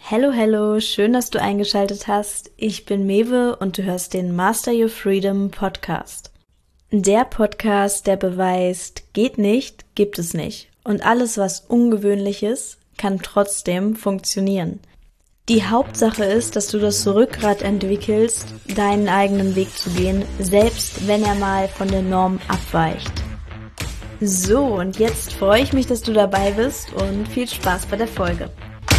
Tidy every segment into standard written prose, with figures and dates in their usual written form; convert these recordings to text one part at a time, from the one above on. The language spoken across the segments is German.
Hello, hello, schön, dass du eingeschaltet hast. Ich bin Mewe und du hörst den Master Your Freedom Podcast. Der Podcast, der beweist, geht nicht, gibt es nicht. Und alles, was ungewöhnlich ist, kann trotzdem funktionieren. Die Hauptsache ist, dass du das Rückgrat entwickelst, deinen eigenen Weg zu gehen, selbst wenn er mal von der Norm abweicht. So, und jetzt freue ich mich, dass du dabei bist und viel Spaß bei der Folge.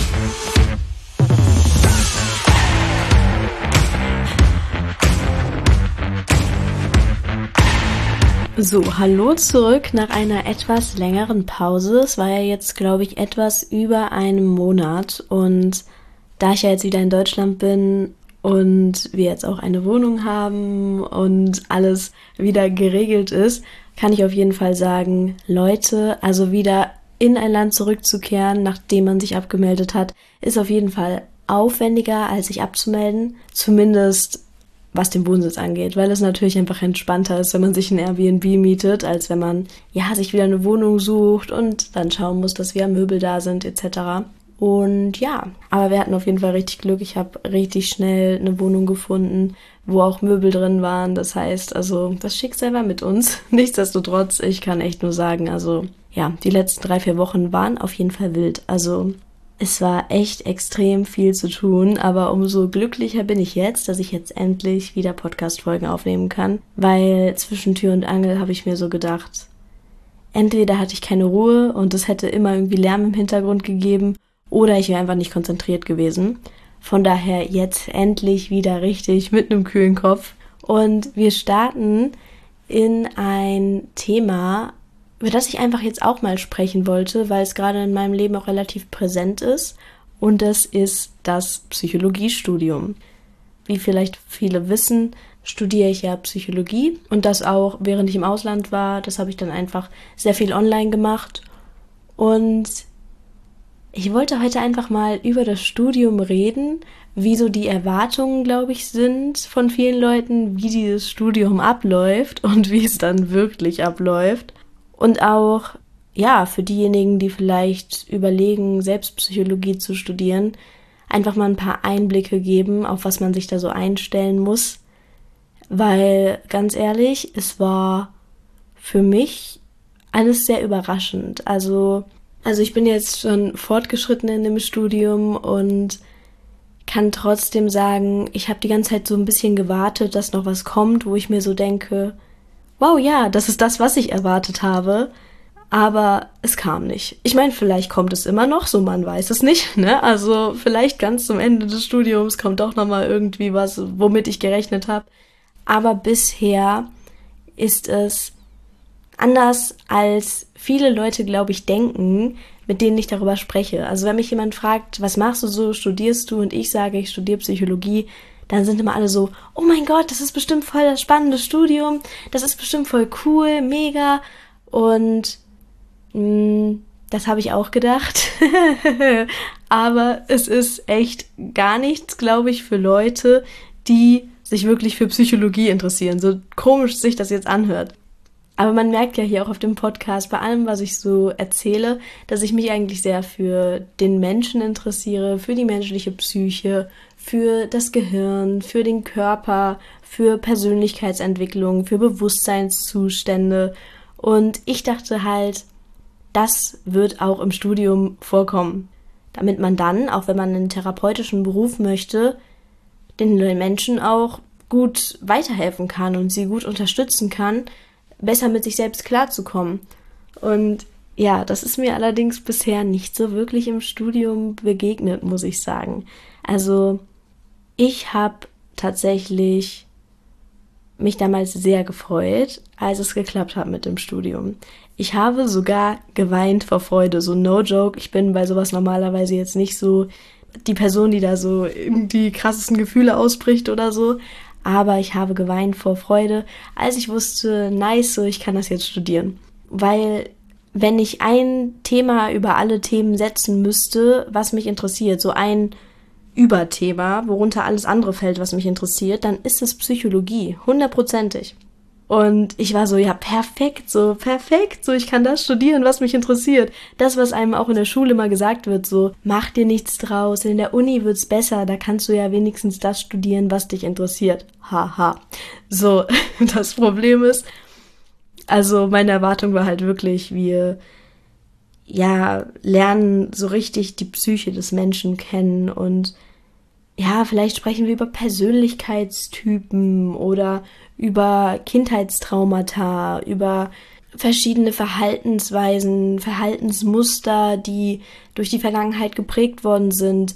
So, hallo zurück nach einer etwas längeren Pause. Es war ja jetzt, glaube ich, etwas über einem Monat und da ich ja jetzt wieder in Deutschland bin und wir jetzt auch eine Wohnung haben und alles wieder geregelt ist, kann ich auf jeden Fall sagen, Leute, also wieder in ein Land zurückzukehren, nachdem man sich abgemeldet hat, ist auf jeden Fall aufwendiger, als sich abzumelden, zumindest was den Wohnsitz angeht, weil es natürlich einfach entspannter ist, wenn man sich ein Airbnb mietet, als wenn man sich wieder eine Wohnung sucht und dann schauen muss, dass wieder Möbel da sind etc. Und ja, aber wir hatten auf jeden Fall richtig Glück. Ich habe richtig schnell eine Wohnung gefunden, wo auch Möbel drin waren. Das heißt, also das Schicksal war mit uns. Nichtsdestotrotz, ich kann echt nur sagen, also ja, die letzten 3-4 Wochen waren auf jeden Fall wild. Also es war echt extrem viel zu tun, aber umso glücklicher bin ich jetzt, dass ich jetzt endlich wieder Podcast-Folgen aufnehmen kann, weil zwischen Tür und Angel habe ich mir so gedacht, entweder hatte ich keine Ruhe und es hätte immer irgendwie Lärm im Hintergrund gegeben oder ich wäre einfach nicht konzentriert gewesen. Von daher jetzt endlich wieder richtig mit einem kühlen Kopf und wir starten in ein Thema, über das ich einfach jetzt auch mal sprechen wollte, weil es gerade in meinem Leben auch relativ präsent ist. Und das ist das Psychologiestudium. Wie vielleicht viele wissen, studiere ich ja Psychologie und das auch, während ich im Ausland war. Das habe ich dann einfach sehr viel online gemacht. Und ich wollte heute einfach mal über das Studium reden, wie so die Erwartungen, glaube ich, sind von vielen Leuten, wie dieses Studium abläuft und wie es dann wirklich abläuft. Und auch, ja, für diejenigen, die vielleicht überlegen, selbst Psychologie zu studieren, einfach mal ein paar Einblicke geben, auf was man sich da so einstellen muss. Weil, ganz ehrlich, es war für mich alles sehr überraschend. Also ich bin jetzt schon fortgeschritten in dem Studium und kann trotzdem sagen, ich habe die ganze Zeit so ein bisschen gewartet, dass noch was kommt, wo ich mir so denke, wow, ja, das ist das, was ich erwartet habe, aber es kam nicht. Ich meine, vielleicht kommt es immer noch, so man weiß es nicht, ne? Also vielleicht ganz zum Ende des Studiums kommt doch nochmal irgendwie was, womit ich gerechnet habe. Aber bisher ist es anders, als viele Leute, glaube ich, denken, mit denen ich darüber spreche. Also wenn mich jemand fragt, was machst du so, studierst du? Und ich sage, ich studiere Psychologie, dann sind immer alle so, oh mein Gott, das ist bestimmt voll das spannende Studium, das ist bestimmt voll cool, mega. Und das habe ich auch gedacht. Aber es ist echt gar nichts, glaube ich, für Leute, die sich wirklich für Psychologie interessieren. So komisch sich das jetzt anhört. Aber man merkt ja hier auch auf dem Podcast, bei allem, was ich so erzähle, dass ich mich eigentlich sehr für den Menschen interessiere, für die menschliche Psyche, für das Gehirn, für den Körper, für Persönlichkeitsentwicklung, für Bewusstseinszustände. Und ich dachte halt, das wird auch im Studium vorkommen. Damit man dann, auch wenn man einen therapeutischen Beruf möchte, den Menschen auch gut weiterhelfen kann und sie gut unterstützen kann, besser mit sich selbst klarzukommen. Und ja, das ist mir allerdings bisher nicht so wirklich im Studium begegnet, muss ich sagen. Also ich habe tatsächlich mich damals sehr gefreut, als es geklappt hat mit dem Studium. Ich habe sogar geweint vor Freude, so no joke. Ich bin bei sowas normalerweise jetzt nicht so die Person, die da so die krassesten Gefühle ausbricht oder so. Aber ich habe geweint vor Freude, als ich wusste, nice, so ich kann das jetzt studieren. Weil wenn ich ein Thema über alle Themen setzen müsste, was mich interessiert, so ein Überthema, worunter alles andere fällt, was mich interessiert, dann ist es Psychologie, 100%. Und ich war so, ja, perfekt, so, ich kann das studieren, was mich interessiert. Das, was einem auch in der Schule immer gesagt wird, so, mach dir nichts draus, in der Uni wird's besser, da kannst du ja wenigstens das studieren, was dich interessiert. Haha. So, das Problem ist, also meine Erwartung war halt wirklich, wir, ja, lernen so richtig die Psyche des Menschen kennen und ja, vielleicht sprechen wir über Persönlichkeitstypen oder über Kindheitstraumata, über verschiedene Verhaltensweisen, Verhaltensmuster, die durch die Vergangenheit geprägt worden sind,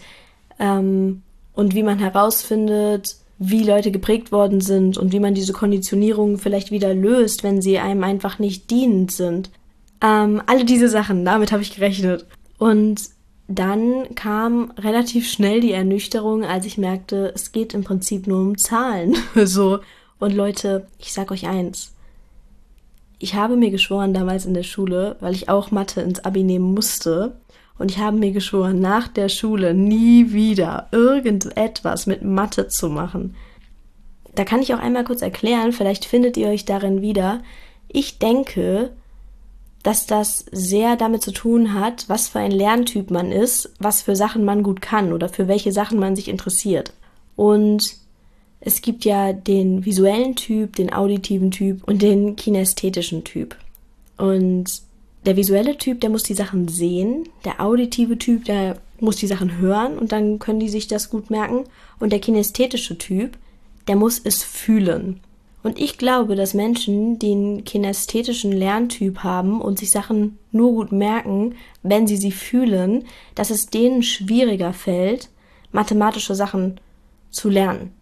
und wie man herausfindet, wie Leute geprägt worden sind und wie man diese Konditionierung vielleicht wieder löst, wenn sie einem einfach nicht dienend sind. Alle diese Sachen, damit habe ich gerechnet. Und dann kam relativ schnell die Ernüchterung, als ich merkte, es geht im Prinzip nur um Zahlen. So. Und Leute, ich sag euch eins. Ich habe mir geschworen damals in der Schule, weil ich auch Mathe ins Abi nehmen musste. Und ich habe mir geschworen, nach der Schule nie wieder irgendetwas mit Mathe zu machen. Da kann ich auch einmal kurz erklären, vielleicht findet ihr euch darin wieder. Ich denke, dass das sehr damit zu tun hat, was für ein Lerntyp man ist, was für Sachen man gut kann oder für welche Sachen man sich interessiert. Und es gibt ja den visuellen Typ, den auditiven Typ und den kinästhetischen Typ. Und der visuelle Typ, der muss die Sachen sehen, der auditive Typ, der muss die Sachen hören und dann können die sich das gut merken. Und der kinästhetische Typ, der muss es fühlen. Und ich glaube, dass Menschen, die einen kinästhetischen Lerntyp haben und sich Sachen nur gut merken, wenn sie fühlen, dass es denen schwieriger fällt, mathematische Sachen zu lernen.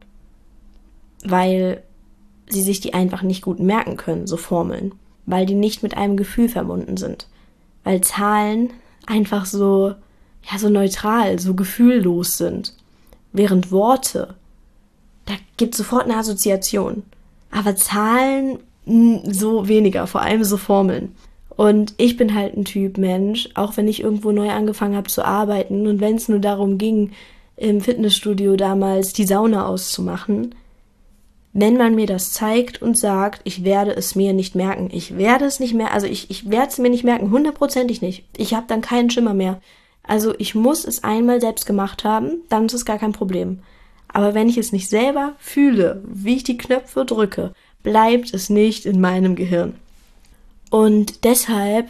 Weil sie sich die einfach nicht gut merken können, so Formeln. Weil die nicht mit einem Gefühl verbunden sind. Weil Zahlen einfach so, ja, so neutral, so gefühllos sind. Während Worte, da gibt es sofort eine Assoziation. Aber Zahlen so weniger, vor allem so Formeln. Und ich bin halt ein Typ Mensch, auch wenn ich irgendwo neu angefangen habe zu arbeiten und wenn es nur darum ging, im Fitnessstudio damals die Sauna auszumachen, wenn man mir das zeigt und sagt, ich werde es mir nicht merken, ich werde es nicht mehr, also ich werde es mir nicht merken, 100%ig nicht. Ich habe dann keinen Schimmer mehr. Also ich muss es einmal selbst gemacht haben, dann ist es gar kein Problem. Aber wenn ich es nicht selber fühle, wie ich die Knöpfe drücke, bleibt es nicht in meinem Gehirn. Und deshalb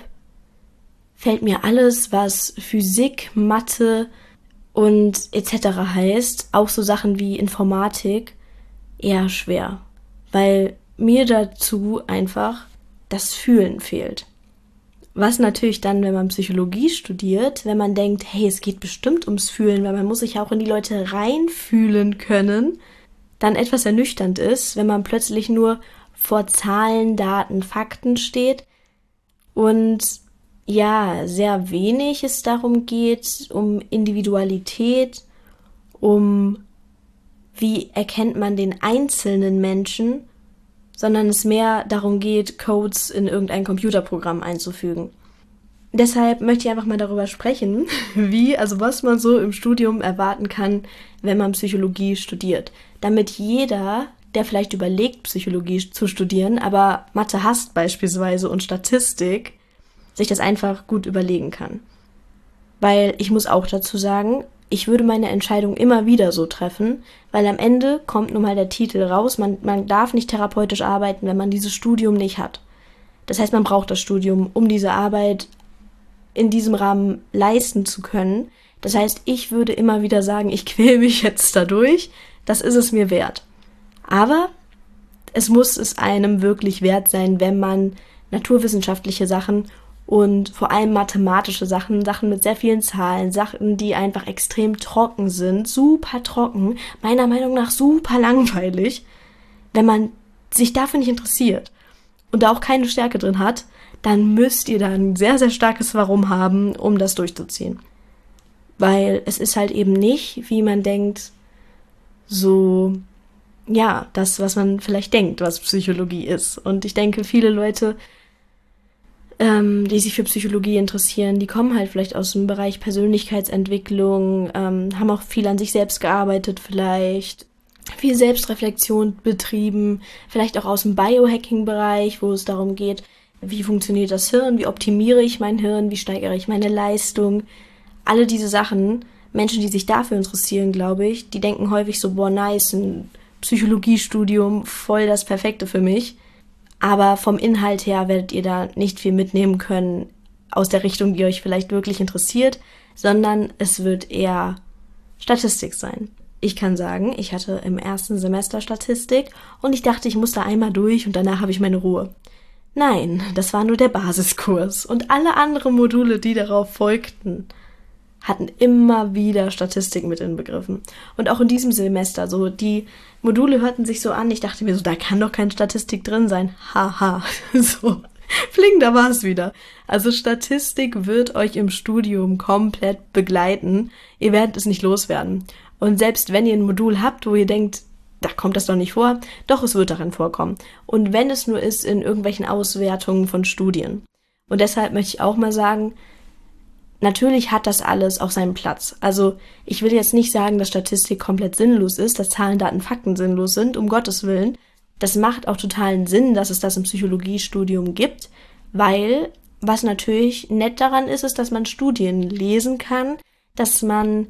fällt mir alles, was Physik, Mathe und etc. heißt, auch so Sachen wie Informatik, eher schwer. Weil mir dazu einfach das Fühlen fehlt. Was natürlich dann, wenn man Psychologie studiert, wenn man denkt, hey, es geht bestimmt ums Fühlen, weil man muss sich ja auch in die Leute reinfühlen können, dann etwas ernüchternd ist, wenn man plötzlich nur vor Zahlen, Daten, Fakten steht und ja, sehr wenig es darum geht, um Individualität, um wie erkennt man den einzelnen Menschen, sondern es mehr darum geht, Codes in irgendein Computerprogramm einzufügen. Deshalb möchte ich einfach mal darüber sprechen, was man so im Studium erwarten kann, wenn man Psychologie studiert. Damit jeder, der vielleicht überlegt, Psychologie zu studieren, aber Mathe hasst beispielsweise und Statistik, sich das einfach gut überlegen kann. Weil ich muss auch dazu sagen, ich würde meine Entscheidung immer wieder so treffen, weil am Ende kommt nun mal der Titel raus, man darf nicht therapeutisch arbeiten, wenn man dieses Studium nicht hat. Das heißt, man braucht das Studium, um diese Arbeit in diesem Rahmen leisten zu können. Das heißt, ich würde immer wieder sagen, ich quäle mich jetzt dadurch, das ist es mir wert. Aber es muss es einem wirklich wert sein, wenn man naturwissenschaftliche Sachen und vor allem mathematische Sachen mit sehr vielen Zahlen, Sachen, die einfach extrem trocken sind, super trocken, meiner Meinung nach super langweilig, wenn man sich dafür nicht interessiert und da auch keine Stärke drin hat, dann müsst ihr da ein sehr, sehr starkes Warum haben, um das durchzuziehen. Weil es ist halt eben nicht, wie man denkt, so, ja, das, was man vielleicht denkt, was Psychologie ist. Und ich denke, viele Leute, die sich für Psychologie interessieren, die kommen halt vielleicht aus dem Bereich Persönlichkeitsentwicklung, haben auch viel an sich selbst gearbeitet vielleicht viel Selbstreflexion betrieben, vielleicht auch aus dem Biohacking-Bereich, wo es darum geht, wie funktioniert das Hirn, wie optimiere ich mein Hirn, wie steigere ich meine Leistung. Alle diese Sachen, Menschen, die sich dafür interessieren, glaube ich, die denken häufig so, boah, nice, ein Psychologiestudium, voll das Perfekte für mich. Aber vom Inhalt her werdet ihr da nicht viel mitnehmen können aus der Richtung, die euch vielleicht wirklich interessiert, sondern es wird eher Statistik sein. Ich kann sagen, ich hatte im ersten Semester Statistik und ich dachte, ich muss da einmal durch und danach habe ich meine Ruhe. Nein, das war nur der Basiskurs und alle anderen Module, die darauf folgten, hatten immer wieder Statistik mit inbegriffen. Und auch in diesem Semester, so die Module hörten sich so an, ich dachte mir so, da kann doch keine Statistik drin sein. Haha, so, fling, da war es wieder. Also Statistik wird euch im Studium komplett begleiten. Ihr werdet es nicht loswerden. Und selbst wenn ihr ein Modul habt, wo ihr denkt, da kommt das doch nicht vor, doch, es wird darin vorkommen. Und wenn es nur ist, in irgendwelchen Auswertungen von Studien. Und deshalb möchte ich auch mal sagen, natürlich hat das alles auch seinen Platz. Also ich will jetzt nicht sagen, dass Statistik komplett sinnlos ist, dass Zahlen, Daten, Fakten sinnlos sind, um Gottes Willen. Das macht auch totalen Sinn, dass es das im Psychologiestudium gibt, weil was natürlich nett daran ist, ist, dass man Studien lesen kann, dass man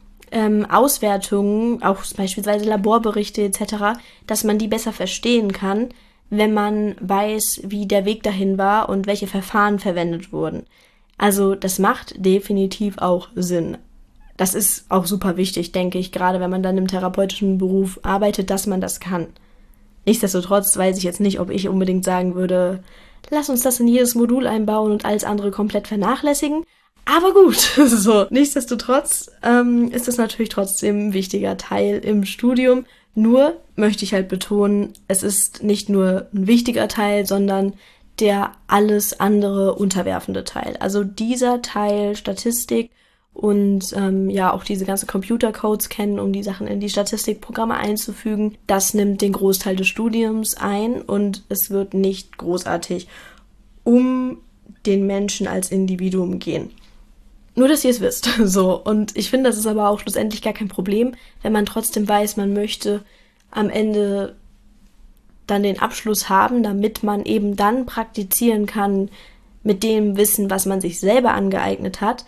Auswertungen, auch beispielsweise Laborberichte etc., dass man die besser verstehen kann, wenn man weiß, wie der Weg dahin war und welche Verfahren verwendet wurden. Also das macht definitiv auch Sinn. Das ist auch super wichtig, denke ich, gerade wenn man dann im therapeutischen Beruf arbeitet, dass man das kann. Nichtsdestotrotz weiß ich jetzt nicht, ob ich unbedingt sagen würde, lass uns das in jedes Modul einbauen und alles andere komplett vernachlässigen. Aber gut, so, nichtsdestotrotz ist es natürlich trotzdem ein wichtiger Teil im Studium. Nur möchte ich halt betonen, es ist nicht nur ein wichtiger Teil, sondern der alles andere unterwerfende Teil. Also dieser Teil Statistik und ja auch diese ganzen Computercodes kennen, um die Sachen in die Statistikprogramme einzufügen, das nimmt den Großteil des Studiums ein und es wird nicht großartig um den Menschen als Individuum gehen. Nur, dass ihr es wisst. So. Und ich finde, das ist aber auch schlussendlich gar kein Problem, wenn man trotzdem weiß, man möchte am Ende dann den Abschluss haben, damit man eben dann praktizieren kann mit dem Wissen, was man sich selber angeeignet hat,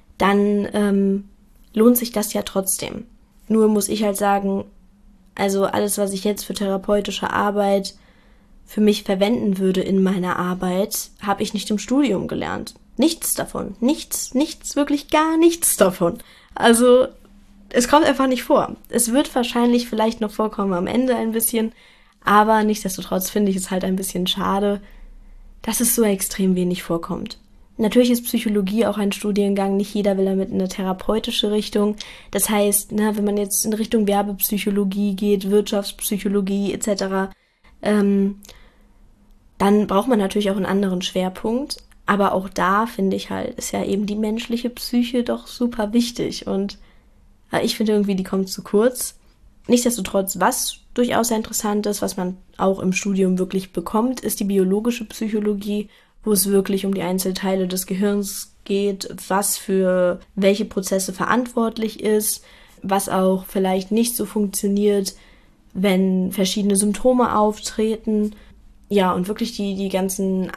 dann lohnt sich das ja trotzdem. Nur muss ich halt sagen, also alles, was ich jetzt für therapeutische Arbeit für mich verwenden würde in meiner Arbeit, habe ich nicht im Studium gelernt. Nichts davon. Nichts, wirklich gar nichts davon. Also, es kommt einfach nicht vor. Es wird wahrscheinlich vielleicht noch vorkommen am Ende ein bisschen, aber nichtsdestotrotz finde ich es halt ein bisschen schade, dass es so extrem wenig vorkommt. Natürlich ist Psychologie auch ein Studiengang, nicht jeder will damit in eine therapeutische Richtung. Das heißt, wenn man jetzt in Richtung Werbepsychologie geht, Wirtschaftspsychologie etc., dann braucht man natürlich auch einen anderen Schwerpunkt. Aber auch da, finde ich halt, ist ja eben die menschliche Psyche doch super wichtig. Und ich finde irgendwie, die kommt zu kurz. Nichtsdestotrotz, was durchaus sehr interessant ist, was man auch im Studium wirklich bekommt, ist die biologische Psychologie, wo es wirklich um die Einzelteile des Gehirns geht, was für welche Prozesse verantwortlich ist, was auch vielleicht nicht so funktioniert, wenn verschiedene Symptome auftreten. Ja, und wirklich diese ganzen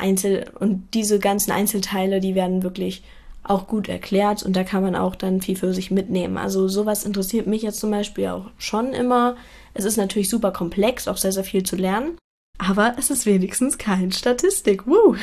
Einzelteile, die werden wirklich auch gut erklärt und da kann man auch dann viel für sich mitnehmen. Also sowas interessiert mich jetzt zum Beispiel auch schon immer. Es ist natürlich super komplex, auch sehr, sehr viel zu lernen, aber es ist wenigstens kein Statistik. Woo!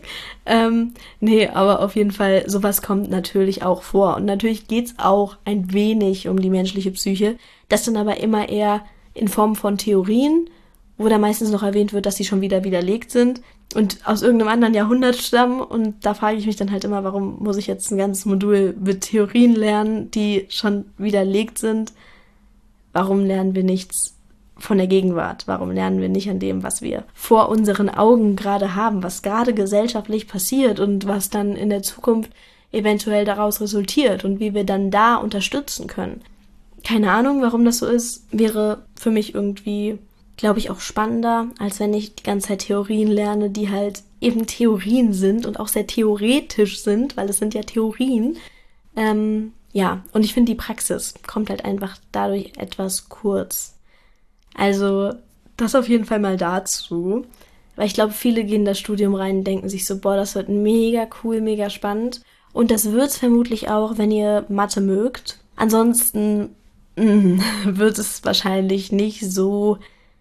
Nee, aber auf jeden Fall, sowas kommt natürlich auch vor. Und natürlich geht's auch ein wenig um die menschliche Psyche, das dann aber immer eher in Form von Theorien, wo da meistens noch erwähnt wird, dass sie schon wieder widerlegt sind und aus irgendeinem anderen Jahrhundert stammen. Und da frage ich mich dann halt immer, warum muss ich jetzt ein ganzes Modul mit Theorien lernen, die schon widerlegt sind? Warum lernen wir nichts von der Gegenwart? Warum lernen wir nicht an dem, was wir vor unseren Augen gerade haben, was gerade gesellschaftlich passiert und was dann in der Zukunft eventuell daraus resultiert und wie wir dann da unterstützen können? Keine Ahnung, warum das so ist, wäre für mich irgendwie, glaube ich, auch spannender, als wenn ich die ganze Zeit Theorien lerne, die halt eben Theorien sind und auch sehr theoretisch sind, weil es sind ja Theorien. Ja, und ich finde, die Praxis kommt halt einfach dadurch etwas kurz. Also das auf jeden Fall mal dazu. Weil ich glaube, viele gehen in das Studium rein und denken sich so, boah, das wird mega cool, mega spannend. Und das wird es vermutlich auch, wenn ihr Mathe mögt. Ansonsten wird es wahrscheinlich nicht so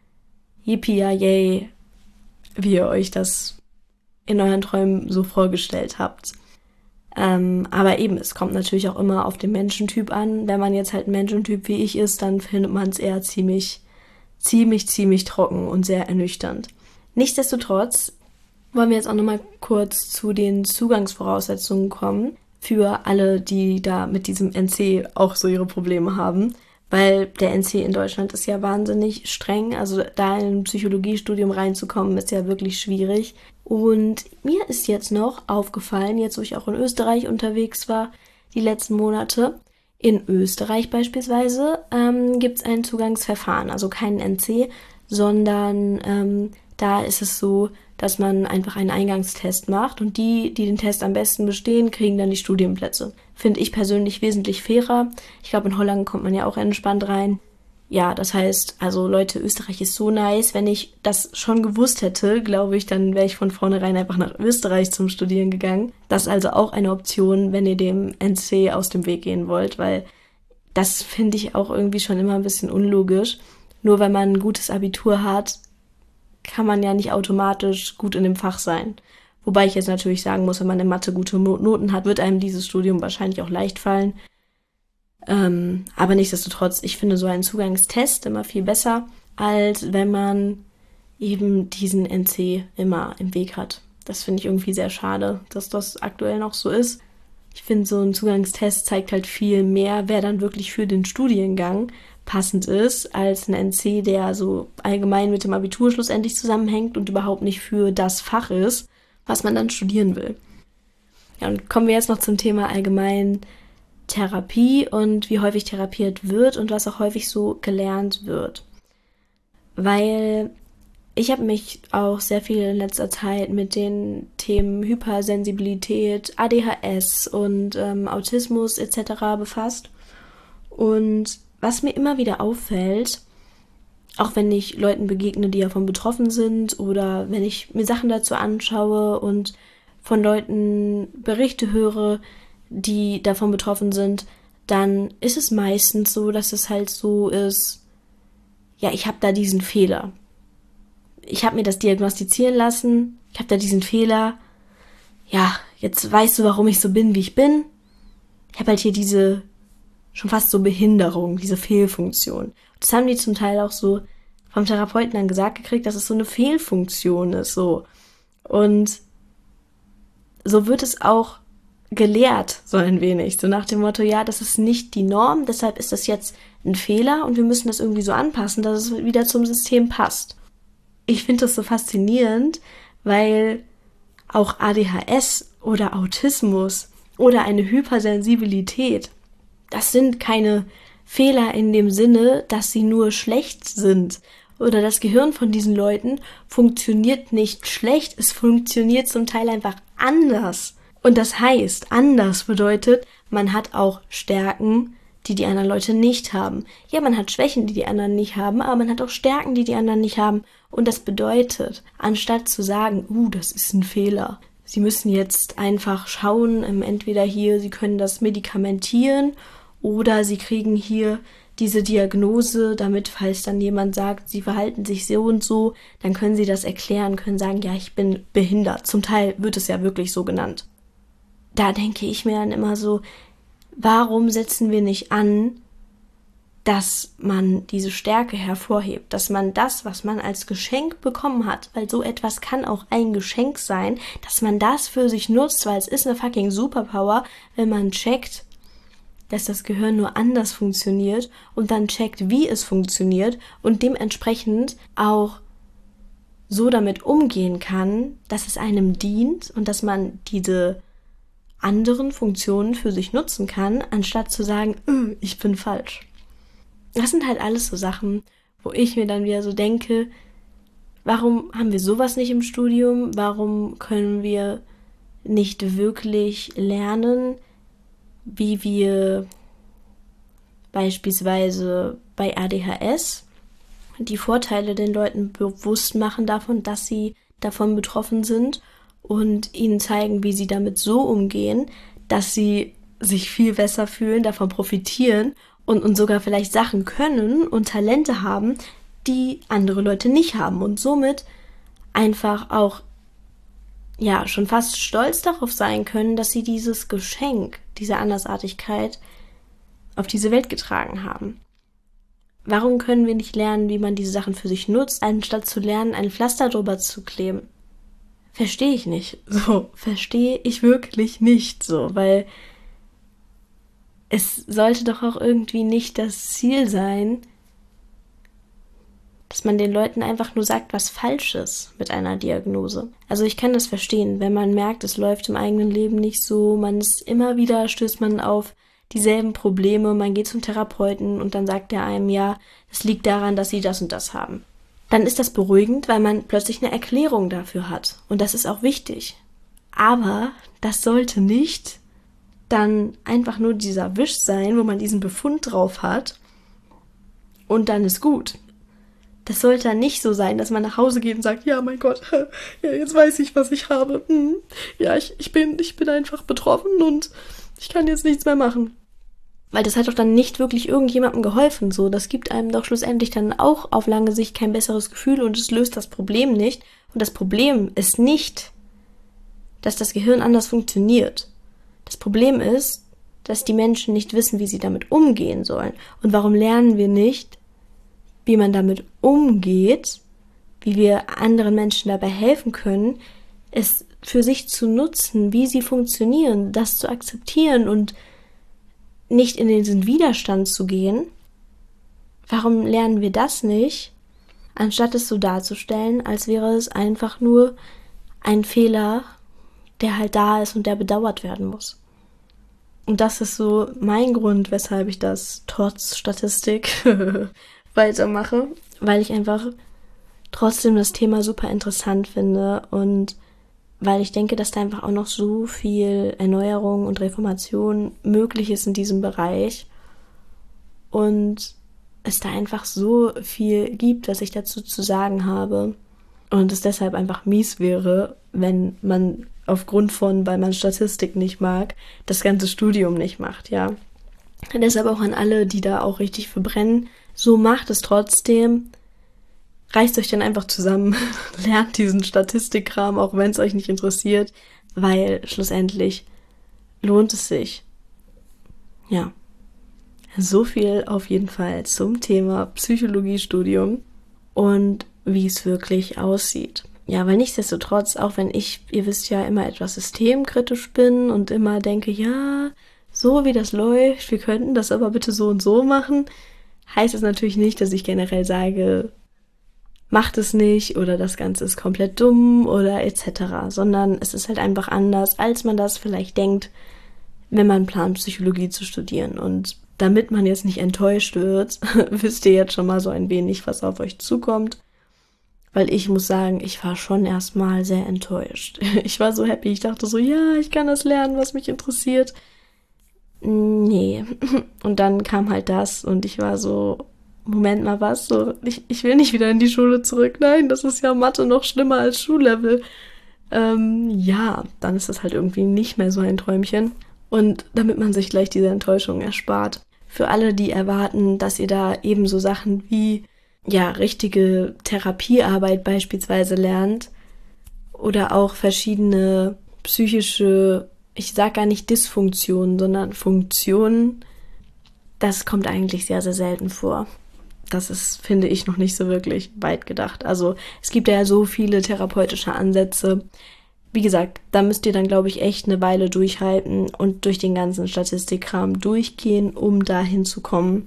yippie wie ihr euch das in euren Träumen so vorgestellt habt. Aber eben, es kommt natürlich auch immer auf den Menschentyp an. Wenn man jetzt halt ein Menschentyp wie ich ist, dann findet man es eher ziemlich trocken und sehr ernüchternd. Nichtsdestotrotz wollen wir jetzt auch nochmal kurz zu den Zugangsvoraussetzungen kommen für alle, die da mit diesem NC auch so ihre Probleme haben. Weil der NC in Deutschland ist ja wahnsinnig streng. Also da in ein Psychologiestudium reinzukommen, ist ja wirklich schwierig. Und mir ist jetzt noch aufgefallen, jetzt wo ich auch in Österreich unterwegs war, die letzten Monate, in Österreich beispielsweise gibt es ein Zugangsverfahren, also keinen NC, sondern da ist es so, dass man einfach einen Eingangstest macht und die den Test am besten bestehen, kriegen dann die Studienplätze. Finde ich persönlich wesentlich fairer. Ich glaube, in Holland kommt man ja auch entspannt rein. Ja, das heißt, also Leute, Österreich ist so nice. Wenn ich das schon gewusst hätte, glaube ich, dann wäre ich von vornherein einfach nach Österreich zum Studieren gegangen. Das ist also auch eine Option, wenn ihr dem NC aus dem Weg gehen wollt, weil das finde ich auch irgendwie schon immer ein bisschen unlogisch. Nur weil man ein gutes Abitur hat, kann man ja nicht automatisch gut in dem Fach sein. Wobei ich jetzt natürlich sagen muss, wenn man in Mathe gute Noten hat, wird einem dieses Studium wahrscheinlich auch leicht fallen. Aber nichtsdestotrotz, ich finde so einen Zugangstest immer viel besser, als wenn man eben diesen NC immer im Weg hat. Das finde ich irgendwie sehr schade, dass das aktuell noch so ist. Ich finde, so ein Zugangstest zeigt halt viel mehr, wer dann wirklich für den Studiengang passend ist, als ein NC, der so allgemein mit dem Abitur schlussendlich zusammenhängt und überhaupt nicht für das Fach ist, was man dann studieren will. Ja, und kommen wir jetzt noch zum Thema allgemein Therapie und wie häufig therapiert wird und was auch häufig so gelernt wird. Weil ich habe mich auch sehr viel in letzter Zeit mit den Themen Hypersensibilität, ADHS und Autismus etc. befasst. Und was mir immer wieder auffällt, auch wenn ich Leuten begegne, die davon betroffen sind oder wenn ich mir Sachen dazu anschaue und von Leuten Berichte höre, die davon betroffen sind, dann ist es meistens so, dass es halt so ist, ja, ich habe da diesen Fehler. Ich habe mir das diagnostizieren lassen, ich habe da diesen Fehler. Ja, jetzt weißt du, warum ich so bin, wie ich bin. Ich habe halt hier diese schon fast so Behinderung, diese Fehlfunktion. Das haben die zum Teil auch so vom Therapeuten dann gesagt gekriegt, dass es so eine Fehlfunktion ist, so. Und so wird es auch gelehrt, so ein wenig. So nach dem Motto, ja, das ist nicht die Norm, deshalb ist das jetzt ein Fehler und wir müssen das irgendwie so anpassen, dass es wieder zum System passt. Ich finde das so faszinierend, weil auch ADHS oder Autismus oder eine Hypersensibilität, das sind keine Fehler in dem Sinne, dass sie nur schlecht sind. Oder das Gehirn von diesen Leuten funktioniert nicht schlecht, es funktioniert zum Teil einfach anders. Und das heißt, anders bedeutet, man hat auch Stärken, die die anderen Leute nicht haben. Ja, man hat Schwächen, die die anderen nicht haben, aber man hat auch Stärken, die die anderen nicht haben. Und das bedeutet, anstatt zu sagen, das ist ein Fehler, Sie müssen jetzt einfach schauen, entweder hier, Sie können das medikamentieren oder Sie kriegen hier diese Diagnose, damit, falls dann jemand sagt, Sie verhalten sich so und so, dann können Sie das erklären, können sagen, ja, ich bin behindert. Zum Teil wird es ja wirklich so genannt. Da denke ich mir dann immer so, warum setzen wir nicht an, dass man diese Stärke hervorhebt, dass man das, was man als Geschenk bekommen hat, weil so etwas kann auch ein Geschenk sein, dass man das für sich nutzt, weil es ist eine fucking Superpower, wenn man checkt, dass das Gehirn nur anders funktioniert und dann checkt, wie es funktioniert und dementsprechend auch so damit umgehen kann, dass es einem dient und dass man diese anderen Funktionen für sich nutzen kann, anstatt zu sagen, ich bin falsch. Das sind halt alles so Sachen, wo ich mir dann wieder so denke, warum haben wir sowas nicht im Studium? Warum können wir nicht wirklich lernen, wie wir beispielsweise bei ADHS die Vorteile den Leuten bewusst machen davon, dass sie davon betroffen sind und ihnen zeigen, wie sie damit so umgehen, dass sie sich viel besser fühlen, davon profitieren und sogar vielleicht Sachen können und Talente haben, die andere Leute nicht haben und somit einfach auch ja schon fast stolz darauf sein können, dass sie dieses Geschenk, diese Andersartigkeit auf diese Welt getragen haben. Warum können wir nicht lernen, wie man diese Sachen für sich nutzt, anstatt zu lernen, ein Pflaster drüber zu kleben? Verstehe ich nicht. So, verstehe ich wirklich nicht so, weil es sollte doch auch irgendwie nicht das Ziel sein, dass man den Leuten einfach nur sagt, was falsch ist mit einer Diagnose. Also ich kann das verstehen, wenn man merkt, es läuft im eigenen Leben nicht so, man ist immer wieder, stößt man auf dieselben Probleme, man geht zum Therapeuten und dann sagt er einem, ja, es liegt daran, dass sie das und das haben. Dann ist das beruhigend, weil man plötzlich eine Erklärung dafür hat. Und das ist auch wichtig. Aber das sollte nicht dann einfach nur dieser Wisch sein, wo man diesen Befund drauf hat und dann ist gut. Das sollte dann nicht so sein, dass man nach Hause geht und sagt, ja, mein Gott, ja, jetzt weiß ich, was ich habe. Ja, ich bin einfach betroffen und ich kann jetzt nichts mehr machen. Weil das hat doch dann nicht wirklich irgendjemandem geholfen. So, das gibt einem doch schlussendlich dann auch auf lange Sicht kein besseres Gefühl und es löst das Problem nicht. Und das Problem ist nicht, dass das Gehirn anders funktioniert. Das Problem ist, dass die Menschen nicht wissen, wie sie damit umgehen sollen. Und warum lernen wir nicht, wie man damit umgeht, wie wir anderen Menschen dabei helfen können, es für sich zu nutzen, wie sie funktionieren, das zu akzeptieren und nicht in diesen Widerstand zu gehen. Warum lernen wir das nicht, anstatt es so darzustellen, als wäre es einfach nur ein Fehler, der halt da ist und der bedauert werden muss. Und das ist so mein Grund, weshalb ich das trotz Statistik weitermache, weil ich einfach trotzdem das Thema super interessant finde und weil ich denke, dass da einfach auch noch so viel Erneuerung und Reformation möglich ist in diesem Bereich und es da einfach so viel gibt, was ich dazu zu sagen habe und es deshalb einfach mies wäre, wenn man aufgrund von, weil man Statistik nicht mag, das ganze Studium nicht macht, ja. Und deshalb auch an alle, die da auch richtig verbrennen, so macht es trotzdem. Reißt euch dann einfach zusammen, lernt diesen Statistikkram, auch wenn es euch nicht interessiert, weil schlussendlich lohnt es sich. Ja, so viel auf jeden Fall zum Thema Psychologiestudium und wie es wirklich aussieht. Ja, weil nichtsdestotrotz, auch wenn ich, ihr wisst ja, immer etwas systemkritisch bin und immer denke, ja, so wie das läuft, wir könnten das aber bitte so und so machen, heißt es natürlich nicht, dass ich generell sage, macht es nicht oder das Ganze ist komplett dumm oder etc., sondern es ist halt einfach anders, als man das vielleicht denkt, wenn man plant, Psychologie zu studieren. Und damit man jetzt nicht enttäuscht wird, wisst ihr jetzt schon mal so ein wenig, was auf euch zukommt. Weil ich muss sagen, ich war schon erstmal sehr enttäuscht. Ich war so happy, ich dachte so, ja, ich kann das lernen, was mich interessiert. Nee. Und dann kam halt das und ich war so, Moment mal, was? So, ich will nicht wieder in die Schule zurück. Nein, das ist ja Mathe noch schlimmer als Schullevel. Ja, dann ist das halt irgendwie nicht mehr so ein Träumchen. Und damit man sich gleich diese Enttäuschung erspart. Für alle, die erwarten, dass ihr da ebenso Sachen wie, ja, richtige Therapiearbeit beispielsweise lernt oder auch verschiedene psychische, ich sag gar nicht Dysfunktionen, sondern Funktionen, das kommt eigentlich sehr, sehr selten vor. Das ist, finde ich, noch nicht so wirklich weit gedacht. Also es gibt ja so viele therapeutische Ansätze. Wie gesagt, da müsst ihr dann, glaube ich, echt eine Weile durchhalten und durch den ganzen Statistikkram durchgehen, um da hinzukommen.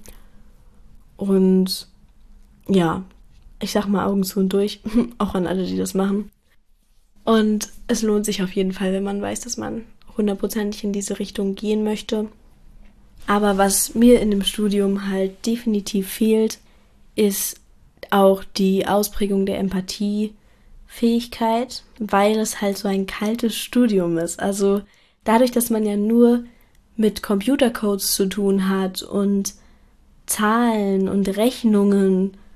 Und ja, ich sag mal Augen zu und durch, auch an alle, die das machen. Und es lohnt sich auf jeden Fall, wenn man weiß, dass man 100% in diese Richtung gehen möchte. Aber was mir in dem Studium halt definitiv fehlt, ist auch die Ausprägung der Empathiefähigkeit, weil es halt so ein kaltes Studium ist. Also dadurch, dass man ja nur mit Computercodes zu tun hat und Zahlen und Rechnungen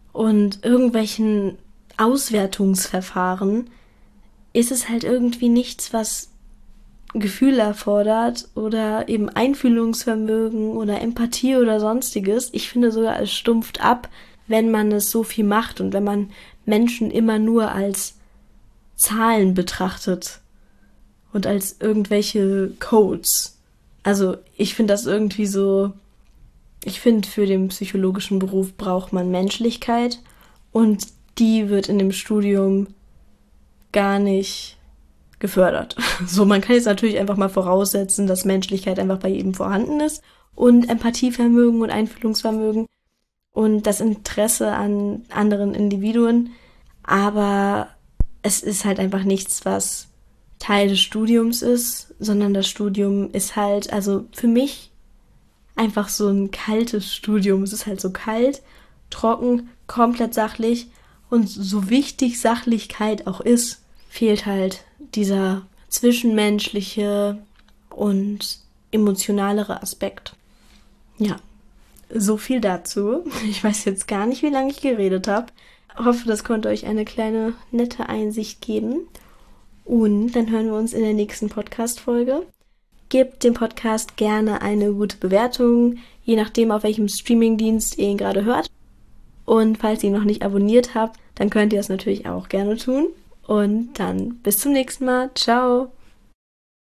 und irgendwelchen Auswertungsverfahren ist es halt irgendwie nichts, was Gefühl erfordert oder eben Einfühlungsvermögen oder Empathie oder sonstiges. Ich finde sogar, es stumpft ab, wenn man es so viel macht und wenn man Menschen immer nur als Zahlen betrachtet und als irgendwelche Codes. Also ich finde das irgendwie so, ich finde, für den psychologischen Beruf braucht man Menschlichkeit und die wird in dem Studium gar nicht gefördert. So, man kann jetzt natürlich einfach mal voraussetzen, dass Menschlichkeit einfach bei jedem vorhanden ist und Empathievermögen und Einfühlungsvermögen und das Interesse an anderen Individuen, aber es ist halt einfach nichts, was Teil des Studiums ist, sondern das Studium ist halt, also für mich einfach so ein kaltes Studium. Es ist halt so kalt, trocken, komplett sachlich und so wichtig Sachlichkeit auch ist, fehlt halt dieser zwischenmenschliche und emotionalere Aspekt. Ja, so viel dazu. Ich weiß jetzt gar nicht, wie lange ich geredet habe. Hoffe, das konnte euch eine kleine nette Einsicht geben. Und dann hören wir uns in der nächsten Podcast-Folge. Gebt dem Podcast gerne eine gute Bewertung, je nachdem, auf welchem Streamingdienst ihr ihn gerade hört. Und falls ihr ihn noch nicht abonniert habt, dann könnt ihr es natürlich auch gerne tun. Und dann bis zum nächsten Mal. Ciao!